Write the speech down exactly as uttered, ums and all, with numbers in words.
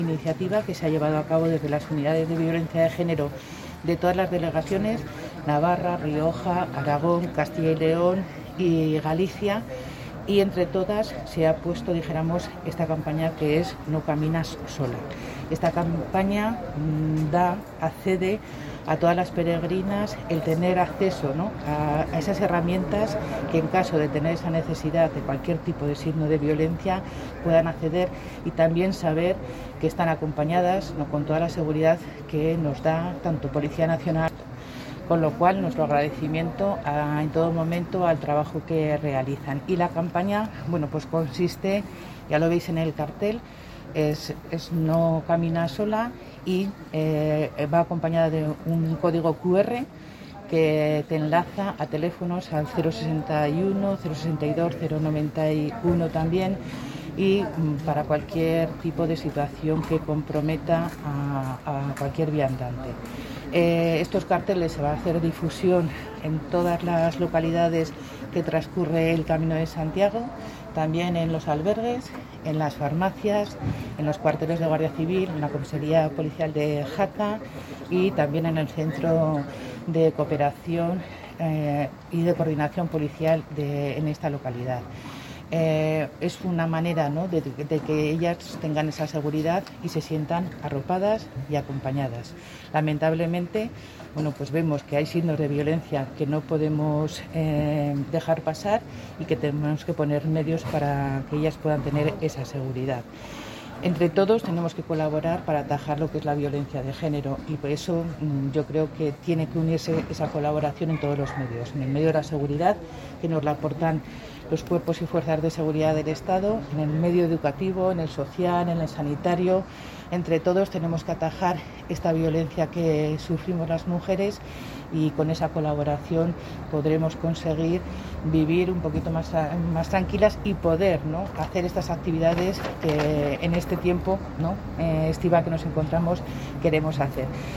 Iniciativa que se ha llevado a cabo desde las unidades de violencia de género de todas las delegaciones, Navarra, Rioja, Aragón, Castilla y León y Galicia, y entre todas se ha puesto, dijéramos, esta campaña que es No caminas sola. Esta campaña mmm, da, accede a todas las peregrinas el tener acceso, ¿no?, a, a esas herramientas que en caso de tener esa necesidad de cualquier tipo de signo de violencia puedan acceder, y también saber que están acompañadas, ¿no?, con toda la seguridad que nos da tanto Policía Nacional, con lo cual nuestro agradecimiento a, en todo momento al trabajo que realizan. Y la campaña, bueno, pues consiste, ya lo veis en el cartel, es, es No camina sola, y eh, va acompañada de un código cu erre que te enlaza a teléfonos al cero sesenta y uno, cero sesenta y dos, cero noventa y uno también, y para cualquier tipo de situación que comprometa a, a cualquier viandante. Eh, estos carteles se va a hacer difusión en todas las localidades que transcurre el Camino de Santiago, también en los albergues, en las farmacias, en los cuarteles de Guardia Civil, en la comisaría policial de Jaca y también en el Centro de Cooperación eh, y de Coordinación Policial de, en esta localidad. Eh, es una manera, ¿no?, de, de que ellas tengan esa seguridad y se sientan arropadas y acompañadas. Lamentablemente, bueno, pues vemos que hay signos de violencia que no podemos eh, dejar pasar y que tenemos que poner medios para que ellas puedan tener esa seguridad. Entre todos tenemos que colaborar para atajar lo que es la violencia de género, y por eso mmm, yo creo que tiene que unirse esa colaboración en todos los medios, en el medio de la seguridad, que nos la aportan los cuerpos y fuerzas de seguridad del Estado, en el medio educativo, en el social, en el sanitario. Entre todos tenemos que atajar esta violencia que sufrimos las mujeres, y con esa colaboración podremos conseguir vivir un poquito más, más tranquilas y poder, ¿no?, hacer estas actividades que en este tiempo, ¿no?, eh, estival que nos encontramos queremos hacer.